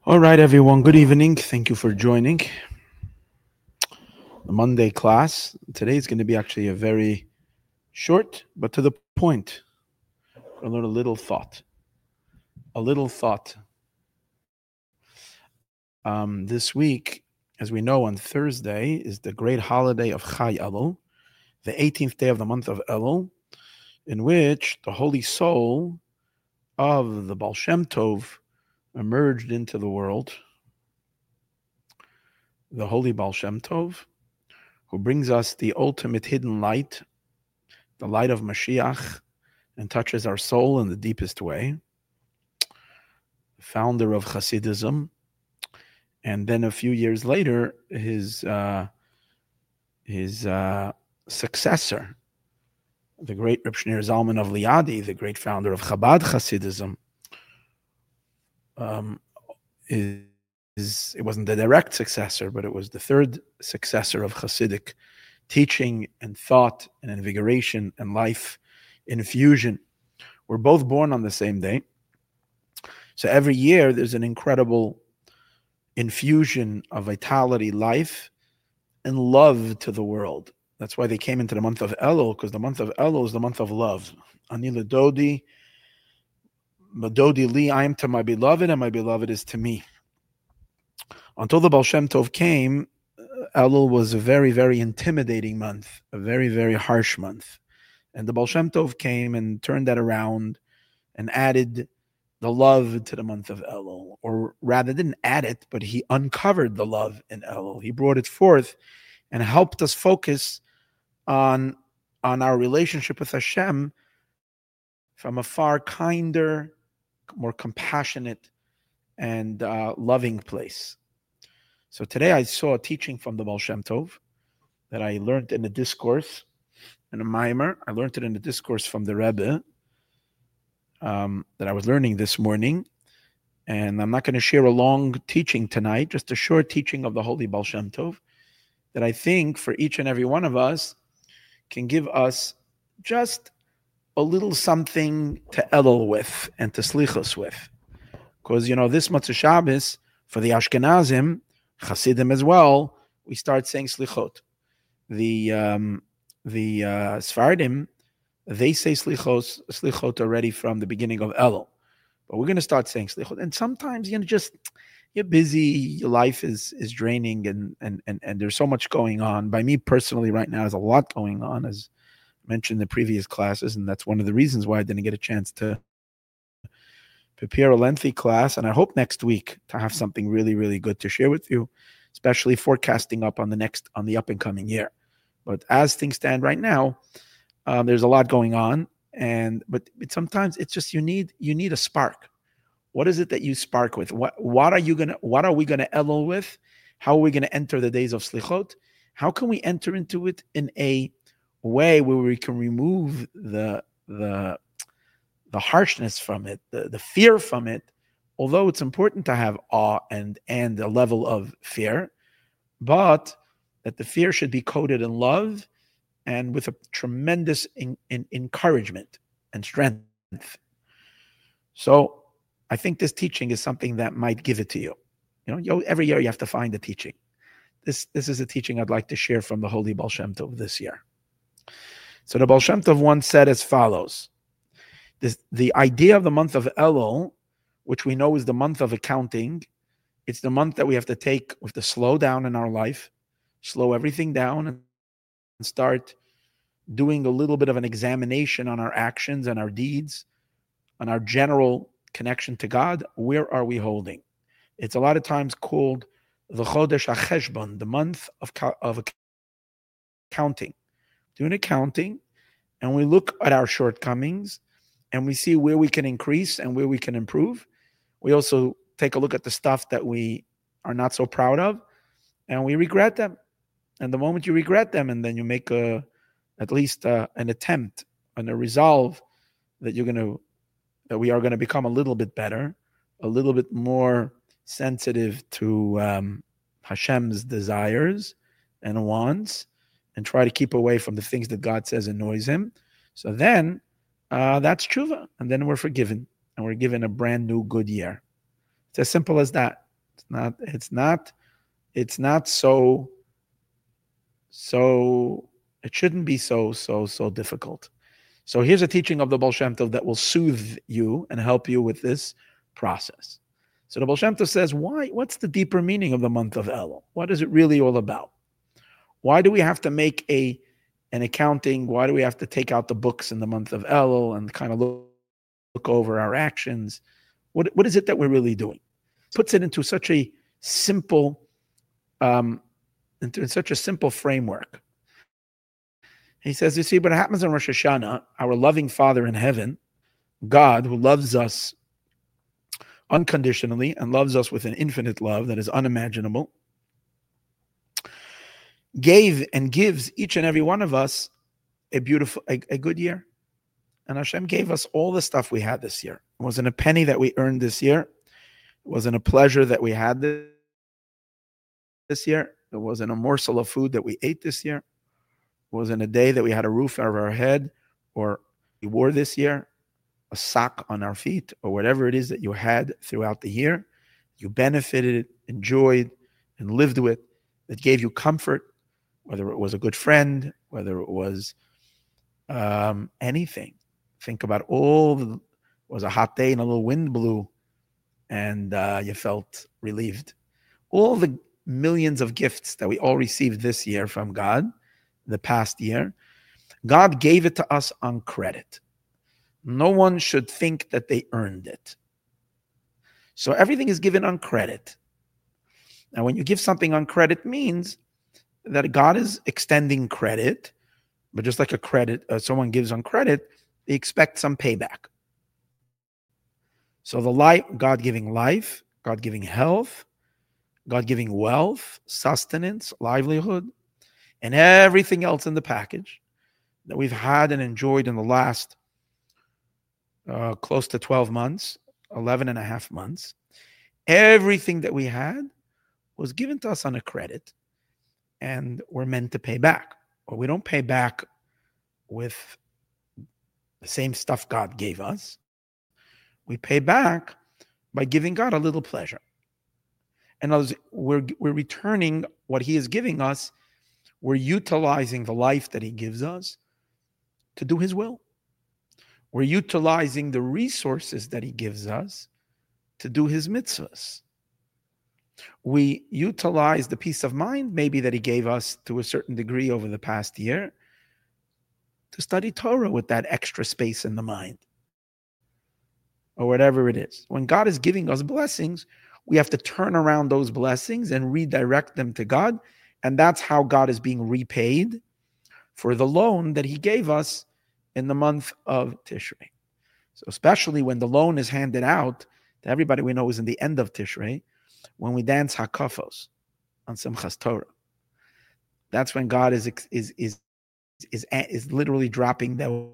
All right, everyone. Good evening. Thank you for joining the Monday class. Today is going to be actually a very short, but to the point. We're going to learn a little thought. A little thought. This week, as we know, on Thursday is the great holiday of Chai Elul, the 18th day of the month of Elul, in which the holy soul of the Baal Shem Tov emerged into the world. The holy Baal Shem Tov, who brings us the ultimate hidden light, the light of Mashiach, and touches our soul in the deepest way. Founder of Hasidism, and then a few years later, his successor, the great Reb Shneur Zalman of Liadi, the great founder of Chabad Hasidism, it wasn't the direct successor, but it was the third successor of Hasidic teaching and thought and invigoration and life infusion. We're both born on the same day. So every year there's an incredible infusion of vitality, life, and love to the world. That's why they came into the month of Elul, because the month of Elul is the month of love. Ani ledodi, madodi li, I am to my beloved, and my beloved is to me. Until the Baal Shem Tov came, Elul was a very, very intimidating month, a very, very harsh month. And the Baal Shem Tov came and turned that around and added the love to the month of Elul, or rather didn't add it, but he uncovered the love in Elul. He brought it forth and helped us focus on our relationship with Hashem from a far kinder, more compassionate, and loving place. So today I saw a teaching from the Baal Shem Tov that I learned in a discourse, in a mimer. I learned it in a discourse from the Rebbe that I was learning this morning. And I'm not going to share a long teaching tonight, just a short teaching of the Holy Baal Shem Tov that I think for each and every one of us can give us just a little something to Elul with and to Slichos with. Because, this Motzei Shabbos, for the Ashkenazim, Hasidim as well, we start saying Slichot. The Sfardim, they say Slichot already from the beginning of Elul. But we're going to start saying Slichot. And sometimes, you're busy, your life is draining, and there's so much going on. By me personally right now, there's a lot going on, as mentioned in the previous classes, and that's one of the reasons why I didn't get a chance to prepare a lengthy class. And I hope next week to have something really, really good to share with you, especially forecasting up on the up and coming year. But as things stand right now, there's a lot going on, but sometimes it's just you need a spark. What is it that you spark with? What are we gonna Elul with? How are we gonna enter the days of Slichot? How can we enter into it in a way where we can remove the harshness from it, the fear from it? Although it's important to have awe and a level of fear, but that the fear should be coated in love and with a tremendous encouragement and strength. So I think this teaching is something that might give it to you. Every year you have to find a teaching. This is a teaching I'd like to share from the Holy Baal Shem Tov this year. So the Baal Shem Tov once said as follows: the idea of the month of Elul, which we know is the month of accounting, it's the month that we have to slow down in our life, slow everything down, and start doing a little bit of an examination on our actions and our deeds, on our general connection to God. Where are we holding? It's a lot of times called the Chodesh HaCheshbon, the month of accounting. Doing accounting, and we look at our shortcomings, and we see where we can increase and where we can improve. We also take a look at the stuff that we are not so proud of, and we regret them. And the moment you regret them, and then you make at least an attempt and a resolve that we are going to become a little bit better, a little bit more sensitive to Hashem's desires and wants, and try to keep away from the things that God says annoys him. So then that's tshuva, and then we're forgiven, and we're given a brand new good year. It's as simple as that. It's not so it shouldn't be so difficult. So here's a teaching of the Baal Shem Tov that will soothe you and help you with this process. So the Baal Shem Tov says, what's the deeper meaning of the month of Elul? What is it really all about? Why do we have to make an accounting? Why do we have to take out the books in the month of Elul and kind of look over our actions? What is it that we're really doing? Puts it into such a simple framework. He says, you see, what happens in Rosh Hashanah, our loving Father in heaven, God, who loves us unconditionally and loves us with an infinite love that is unimaginable, gave and gives each and every one of us a good year. And Hashem gave us all the stuff we had this year. It wasn't a penny that we earned this year. It wasn't a pleasure that we had this year. It wasn't a morsel of food that we ate this year. It wasn't a day that we had a roof over our head, or we wore this year, a sock on our feet, or whatever it is that you had throughout the year. You benefited, enjoyed, and lived with, that gave you comfort, whether it was a good friend, whether it was anything. Think about it was a hot day and a little wind blew, and you felt relieved. All the millions of gifts that we all received this year from God, the past year, God gave it to us on credit. No one should think that they earned it. So everything is given on credit. Now, when you give something on credit, means that God is extending credit, but just like someone gives on credit, they expect some payback. So God giving life, God giving health, God giving wealth, sustenance, livelihood, and everything else in the package that we've had and enjoyed in the last close to 12 months, 11 and a half months. Everything that we had was given to us on a credit, and we're meant to pay back. Well, we don't pay back with the same stuff God gave us. We pay back by giving God a little pleasure. In other words, we're returning what He is giving us. We're utilizing the life that He gives us to do His will. We're utilizing the resources that He gives us to do His mitzvahs. We utilize the peace of mind maybe that He gave us to a certain degree over the past year to study Torah with that extra space in the mind, or whatever it is. When God is giving us blessings, we have to turn around those blessings and redirect them to God. And that's how God is being repaid for the loan that He gave us in the month of Tishrei. So especially when the loan is handed out to everybody we know is in the end of Tishrei, when we dance hakafos on Simchas Torah. That's when God is literally dropping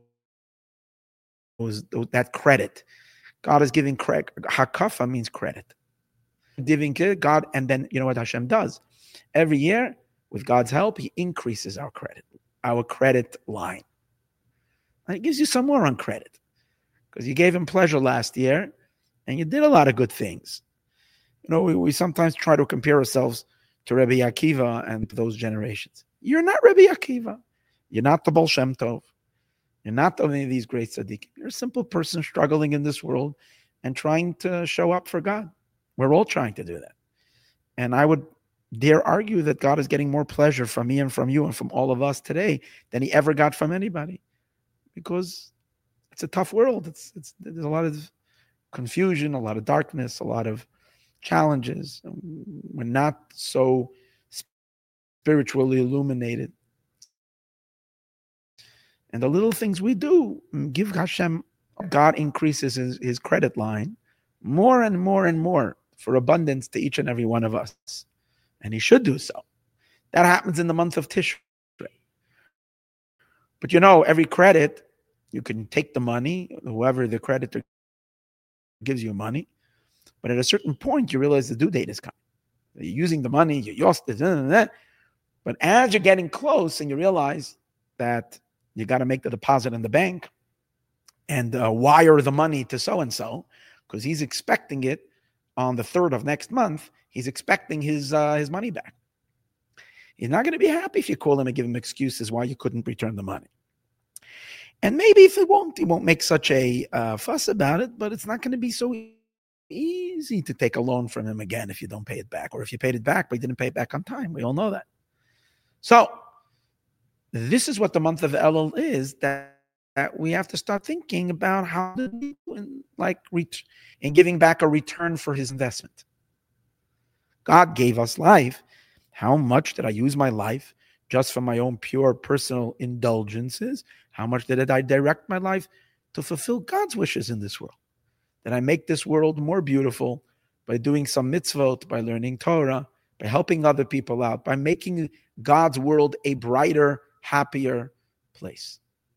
that credit. God is giving credit. Hakafa means credit. Giving God, and then you know what Hashem does? Every year, with God's help, He increases our credit line. And He gives you some more on credit, because you gave Him pleasure last year, and you did a lot of good things. You know, we sometimes try to compare ourselves to Rebbe Akiva and those generations. You're not Rebbe Akiva. You're not the Baal Shem Tov. You're not any of these great tzaddikim. You're a simple person struggling in this world and trying to show up for God. We're all trying to do that. And I would dare argue that God is getting more pleasure from me and from you and from all of us today than He ever got from anybody. Because it's a tough world. There's a lot of confusion, a lot of darkness, a lot of challenges. We're not so spiritually illuminated. And the little things we do give Hashem, God increases his credit line more and more and more for abundance to each and every one of us. And He should do so. That happens in the month of Tishrei. But you know, every credit, you can take the money, whoever the creditor gives you money, but at a certain point, you realize the due date is coming. You're using the money, you're lost this and that. But as you're getting close and you realize that you got to make the deposit in the bank and wire the money to so-and-so, because he's expecting it on the 3rd of next month, He's expecting his money back. He's not going to be happy if you call him and give him excuses why you couldn't return the money. And maybe if he won't make such a fuss about it, but it's not going to be so easy to take a loan from him again if you don't pay it back, or if you paid it back but you didn't pay it back on time. We all know that. So this is what the month of Elul is, that we have to start thinking about how to do in giving back a return for his investment. God gave us life. How much did I use my life just for my own pure personal indulgences? How much did I direct my life to fulfill God's wishes in this world? Did I make this world more beautiful by doing some mitzvot, by learning Torah, by helping other people out, by making God's world a brighter, happier place?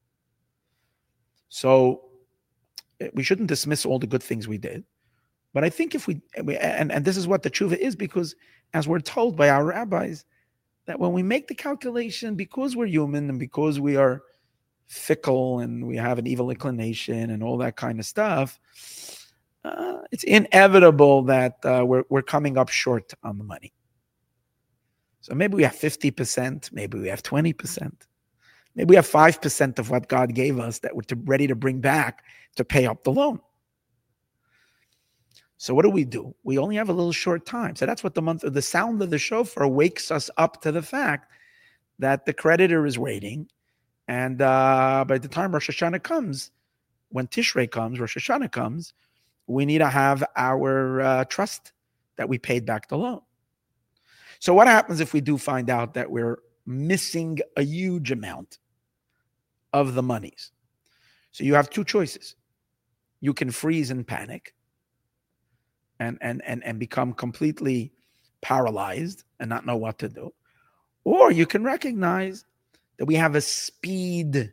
So we shouldn't dismiss all the good things we did. But I think if we and this is what the tshuva is, because as we're told by our rabbis, that when we make the calculation, because we're human and because we are fickle and we have an evil inclination and all that kind of stuff, it's inevitable that we're coming up short on the money. So maybe we have 50%, maybe we have 20%, maybe we have 5% of what God gave us that we're ready to bring back to pay up the loan. So what do? We only have a little short time. So that's what the sound of the shofar wakes us up to the fact that the creditor is waiting. And by the time Rosh Hashanah comes, when Tishrei comes, Rosh Hashanah comes, we need to have our trust that we paid back the loan. So what happens if we do find out that we're missing a huge amount of the monies? So you have two choices. You can freeze and panic and become completely paralyzed and not know what to do. Or you can recognize that we have a speed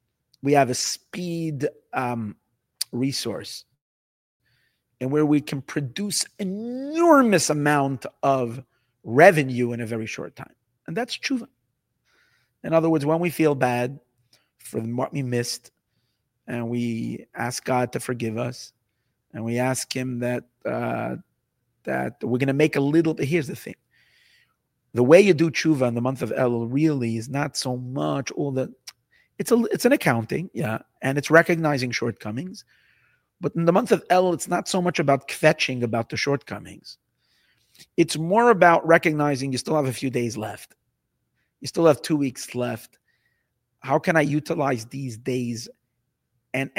resource, and where we can produce enormous amount of revenue in a very short time. And that's tshuva. In other words, when we feel bad for what we missed, and we ask God to forgive us, and we ask him that we're going to make a little bit. Here's the thing. The way you do tshuva in the month of Elul really is not so much it's an accounting, yeah, and it's recognizing shortcomings. But in the month of Elul, it's not so much about kvetching about the shortcomings. It's more about recognizing you still have a few days left. You still have 2 weeks left. How can I utilize these days and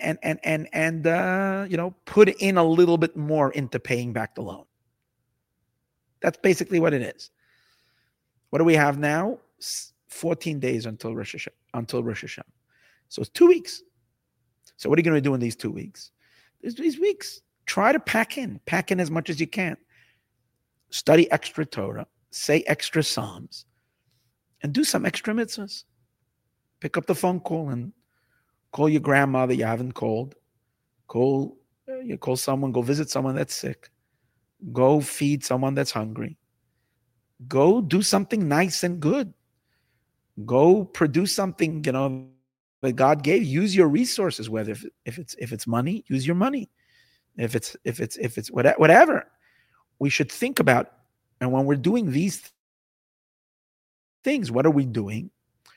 put in a little bit more into paying back the loan? That's basically what it is. What do we have now? 14 days until Rosh Hashanah. So it's 2 weeks. So what are you going to do in these 2 weeks? These weeks, try to pack in as much as you can. Study extra Torah, say extra Psalms, and do some extra mitzvahs. Pick up the phone call and call your grandmother you haven't called. Call someone, go visit someone that's sick. Go feed someone that's hungry. Go do something nice and good. Go produce something, that God gave. Use your resources, whether if it's money, use your money. If it's whatever. We should think about, and when we're doing these things, what are we doing?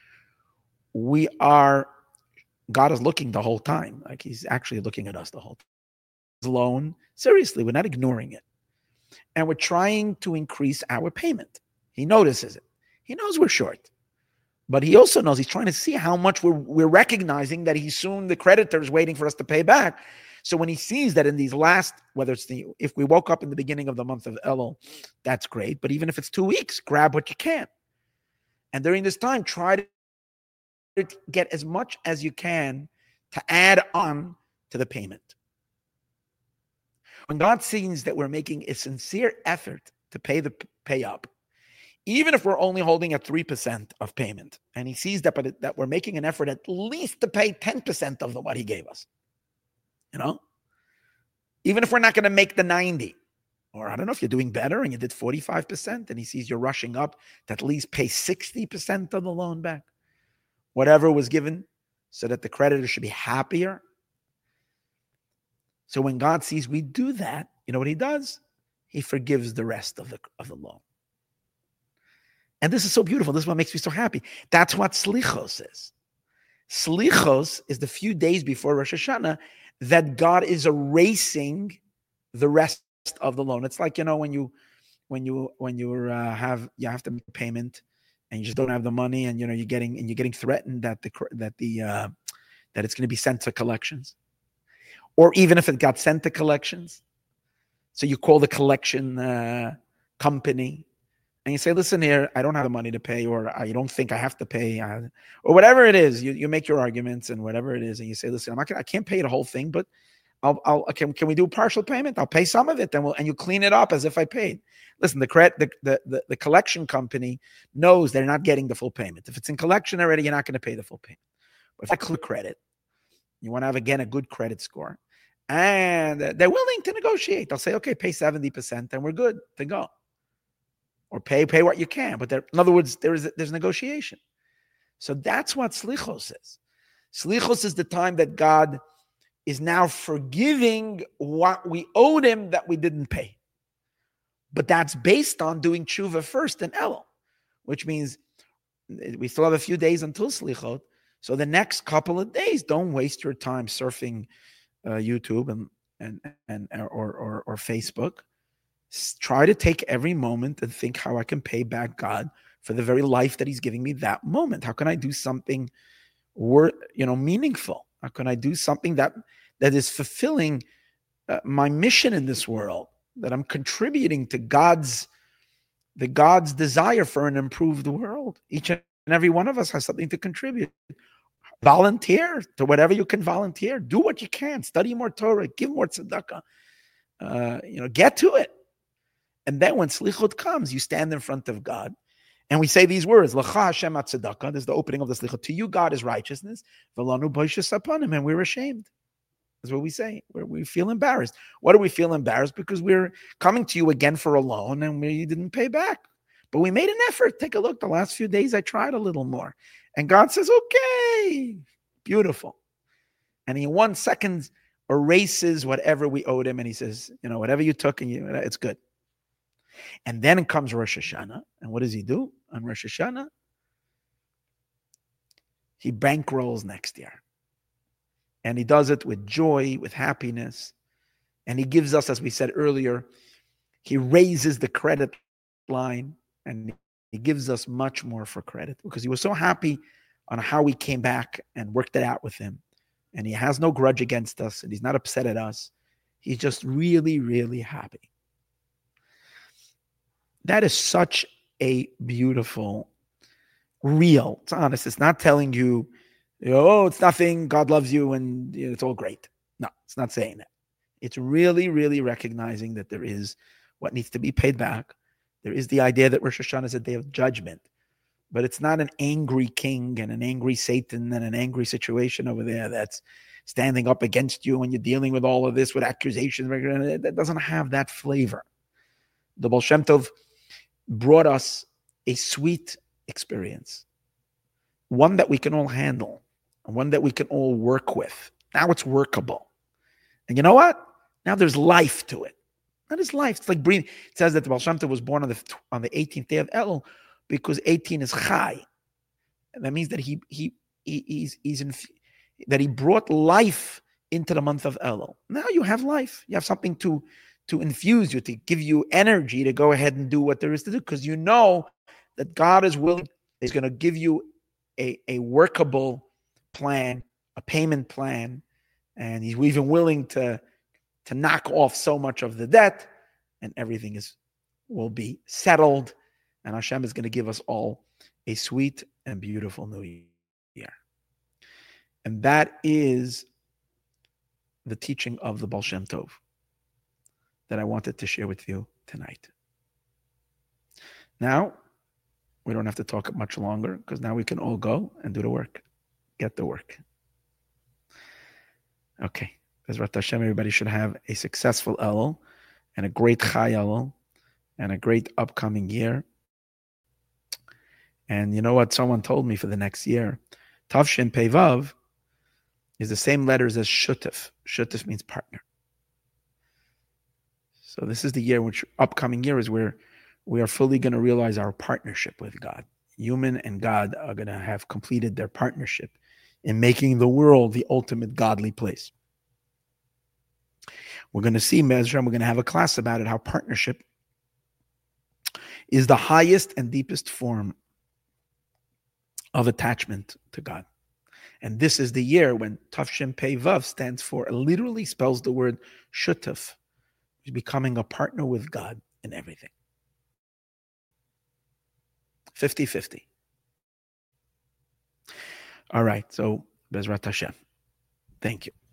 God is looking the whole time. Like he's actually looking at us the whole time. Loan, seriously, we're not ignoring it. And we're trying to increase our payment. He notices it. He knows we're short. But he also knows, he's trying to see how much we're recognizing that the creditor is waiting for us to pay back. So when he sees that in these last, if we woke up in the beginning of the month of Elul, that's great. But even if it's 2 weeks, grab what you can. And during this time, try to get as much as you can to add on to the payment. When God sees that we're making a sincere effort to pay up, even if we're only holding at 3% of payment, and he sees that we're making an effort at least to pay 10% of what he gave us, even if we're not going to make the 90, or I don't know if you're doing better and you did 45%, and he sees you're rushing up to at least pay 60% of the loan back, whatever was given, so that the creditor should be happier. So when God sees we do that, you know what he does? he forgives the rest of the loan. And this is so beautiful. This is what makes me so happy. That's what Slichos is. Slichos is the few days before Rosh Hashanah that God is erasing the rest of the loan. It's like, when you have to make a payment and you just don't have the money, and you're getting threatened that it's going to be sent to collections, or even if it got sent to collections, so you call the collection company and you say, listen here, I don't have the money to pay, or I don't think I have to pay, or whatever it is. You make your arguments and whatever it is, and you say, listen, I can't pay the whole thing, but can we do a partial payment? I'll pay some of it, and you clean it up as if I paid. Listen, the collection company knows they're not getting the full payment. If it's in collection already, you're not going to pay the full payment. But if I clear credit, you want to have, again, a good credit score, and they're willing to negotiate. They'll say, okay, pay 70% and we're good to go. Or pay what you can. But in other words, there's negotiation. So that's what Slichos is. Slichos is the time that God is now forgiving what we owed him that we didn't pay. But that's based on doing tshuva first in Elul, which means we still have a few days until Slichot. So the next couple of days, don't waste your time surfing YouTube or Facebook. Try to take every moment and think how I can pay back God for the very life that he's giving me that moment. How can I do something meaningful? How can I do something that is fulfilling my mission in this world, that I'm contributing to God's desire for an improved world? Each and every one of us has something to contribute. Volunteer to whatever you can volunteer. Do what you can. Study more Torah. Give more tzedakah. Get to it. And then when Slichut comes, you stand in front of God and we say these words, L'cha Hashem tzedakah. This is the opening of the Slichut. To you, God is righteousness. V'lanu boishes upon him. And we're ashamed. That's what we say. We feel embarrassed. What do we feel embarrassed? Because we're coming to you again for a loan and we didn't pay back. But we made an effort. Take a look. The last few days, I tried a little more. And God says, okay, beautiful. And he in 1 second erases whatever we owed him. And he says, whatever you took, and it's good. And then comes Rosh Hashanah. And what does he do on Rosh Hashanah? He bankrolls next year. And he does it with joy, with happiness. And he gives us, as we said earlier, he raises the credit line and he gives us much more for credit because he was so happy on how we came back and worked it out with him. And he has no grudge against us and he's not upset at us. He's just really, really happy. That is such a beautiful, real, it's honest. It's not telling you, it's nothing, God loves you and it's all great. No, it's not saying that. It's really, really recognizing that there is what needs to be paid back. There is the idea that Rosh Hashanah is a day of judgment, but it's not an angry king and an angry Satan and an angry situation over there that's standing up against you when you're dealing with all of this, with accusations. That doesn't have that flavor. The Baal Shem Tov brought us a sweet experience, one that we can all handle, one that we can all work with. Now it's workable. And you know what? Now there's life to it. That is life. It's like breathing. It says that the Baal Shem Tov was born on the 18th day of Elul because 18 is Chai. And that means that that he brought life into the month of Elul. Now you have life. You have something to infuse you, to give you energy to go ahead and do what there is to do, because you know that God is willing, is going to give you a workable plan, a payment plan, and he's even willing to knock off so much of the debt, and everything will be settled, and Hashem is going to give us all a sweet and beautiful new year. And that is the teaching of the Baal Shem Tov that I wanted to share with you tonight. Now, we don't have to talk much longer because now we can all go and do the work. Get the work. Okay. Bezrat Hashem, everybody should have a successful Elul and a great Chai Elul and a great upcoming year. And you know what someone told me for the next year? Tavshin Pei Vav is the same letters as Shutif. Shutif means partner. So this is the year, which upcoming year is where we are fully going to realize our partnership with God. Human and God are going to have completed their partnership in making the world the ultimate godly place. We're going to see, Mezra, we're going to have a class about it, how partnership is the highest and deepest form of attachment to God. And this is the year when Tafshin Pei Vav stands for, it literally spells the word shutaf, becoming a partner with God in everything. 50-50. All right, so Bezrat Hashem. Thank you.